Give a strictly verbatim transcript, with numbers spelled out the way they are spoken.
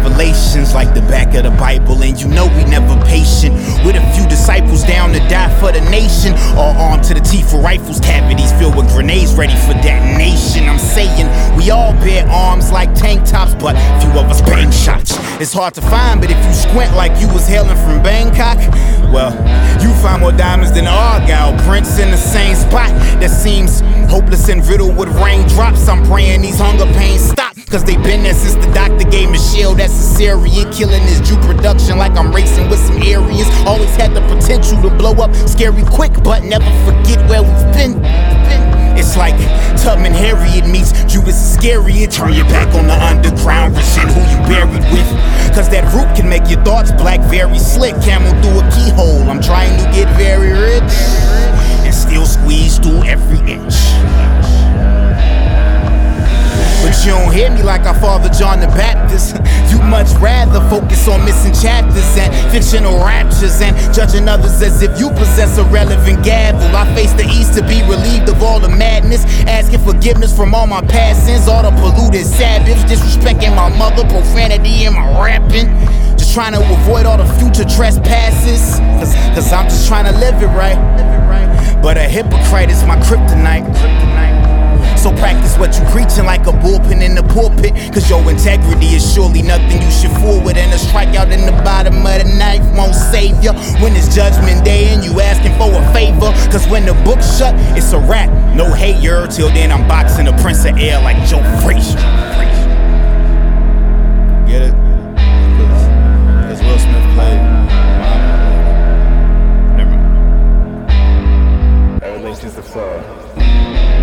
revelations like the back of the Bible. And you know we never patient. With a few disciples down to die for the nation. All armed to the teeth for rifles, cavities filled with grenades ready for detonation. I'm saying we all bear arms like tank tops, but few of us bang shots. It's hard to find, but if you squint like you was hailing from Bangkok, well, you find more diamonds than Argyle prints in the same spot that seems hopeless and riddled with raindrops. I'm praying these hunger pains stop, cause they been there since the doctor gave me shield. That's Caesarean, killing this Jew production like I'm racing with some Aryans. Always had the potential to blow up scary quick, but never forget where we've been. It's like Tubman Harriet meets Judas Iscariot. Turn your back on the underground, resent who you buried with. Cause that root can make your thoughts black very slick. Camel through a keyhole, I'm trying to get very rich and still squeeze through every inch. But you don't hear me like our father John the Baptist. You much rather focus on missing chapters and fictional raptures and judging others as if you possess a relevant gavel. I face the east to be relieved of all the madness, asking forgiveness from all my past sins, all the polluted savage, disrespecting my mother, profanity in my rapping. Just trying to avoid all the future trespasses, cause, cause I'm just trying to live it right. But a hypocrite is my kryptonite. So practice what you preaching like a bullpen in the pulpit, cause your integrity is surely nothing you should fool with. And a strikeout in the bottom of the knife won't save ya when it's judgment day and you asking for a favor. Cause when the book's shut, it's a wrap. No hater, till then I'm boxing the Prince of Air like Joe Frazier. Get it? Cause Will Smith played. Never mind. That relates to the song.